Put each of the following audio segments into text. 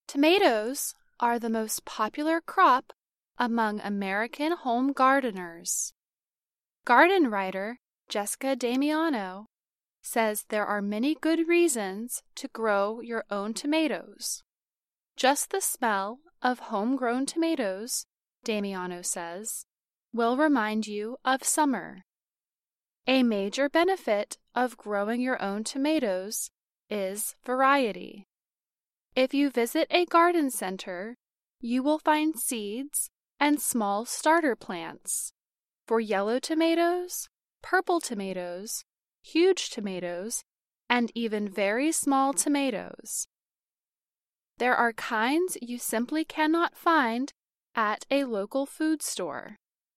Tomatoes are the most popular crop among American home gardeners. Garden writer Jessica Damiano says there are many good reasons to grow your own tomatoes. Just the smell of homegrown tomatoes, Damiano says, will remind you of summer. A major benefit of growing your own tomatoes is variety. If you visit a garden center, you will find seeds and small starter plants for yellow tomatoes, purple tomatoes, huge tomatoes, and even very small tomatoes. There are kinds you simply cannot find at a local food store.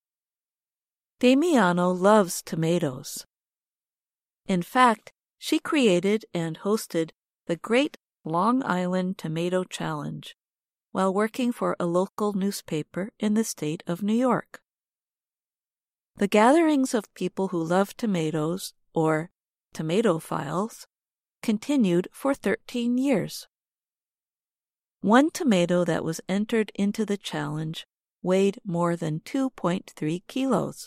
Damiano loves tomatoes. In fact, she created and hosted the Great Long Island Tomato Challenge while working for a local newspaper in the state of New York. The gatherings of people who love tomatoes, or tomatophiles, continued for 13 years. One tomato that was entered into the challenge weighed more than 2.3 kilos.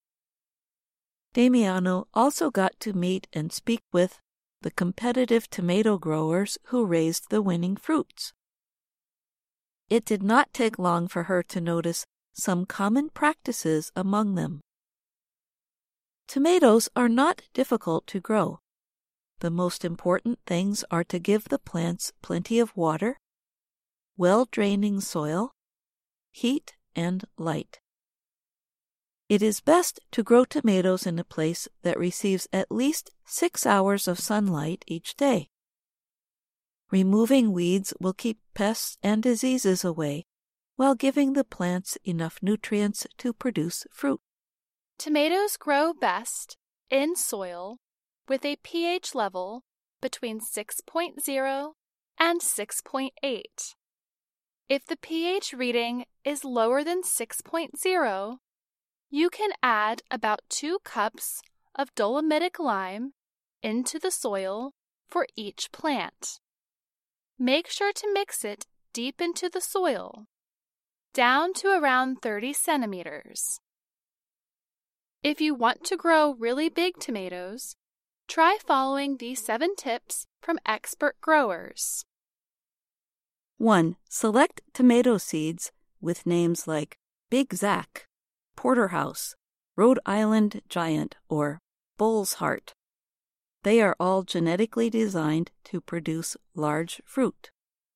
Damiano also got to meet and speak with the competitive tomato growers who raised the winning fruits. It did not take long for her to notice some common practices among them. Tomatoes are not difficult to grow. The most important things are to give the plants plenty of water, well-draining soil, heat, and light. It is best to grow tomatoes in a place that receives at least 6 hours of sunlight each day. Removing weeds will keep pests and diseases away while giving the plants enough nutrients to produce fruit. Tomatoes grow best in soil with a pH level between 6.0 and 6.8. If the pH reading is lower than 6.0, you can add about 2 cups of dolomitic lime into the soil for each plant. Make sure to mix it deep into the soil, down to around 30 centimeters. If you want to grow really big tomatoes, try following these 7 tips from expert growers. 1. Select tomato seeds with names like Big Zack, Porterhouse, Rhode Island Giant, or Bull's Heart. They are all genetically designed to produce large fruit.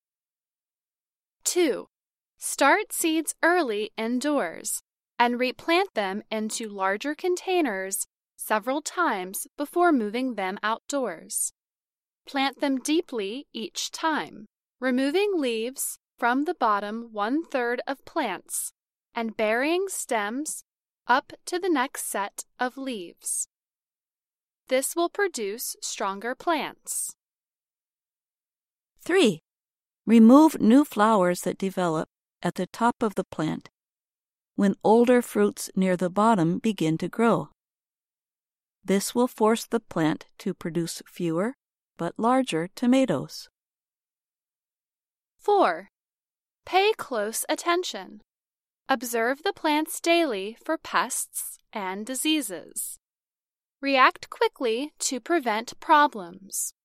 2. Start seeds early indoors and replant them into larger containers several times before moving them outdoors. Plant them deeply each time, removing leaves from the bottom 1/3 of plants and burying stems up to the next set of leaves. This will produce stronger plants. 3. Remove new flowers that develop at the top of the plant when older fruits near the bottom begin to grow. This will force the plant to produce fewer but larger tomatoes. 4. Pay close attention. Observe the plants daily for pests and diseases. React quickly to prevent problems.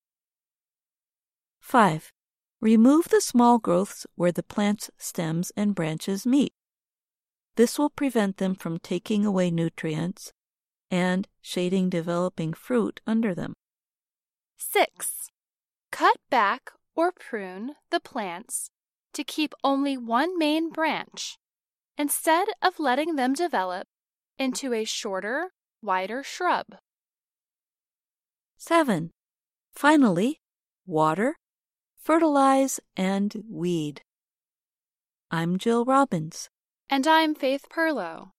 5. Remove the small growths where the plant's stems and branches meet. This will prevent them from taking away nutrients and shading developing fruit under them. 6. Cut back or prune the plants to keep only one main branch, instead of letting them develop into a shorter, wider shrub. 7. Finally, water, fertilize, and weed. I'm Jill Robbins. And I'm Faith Perlow.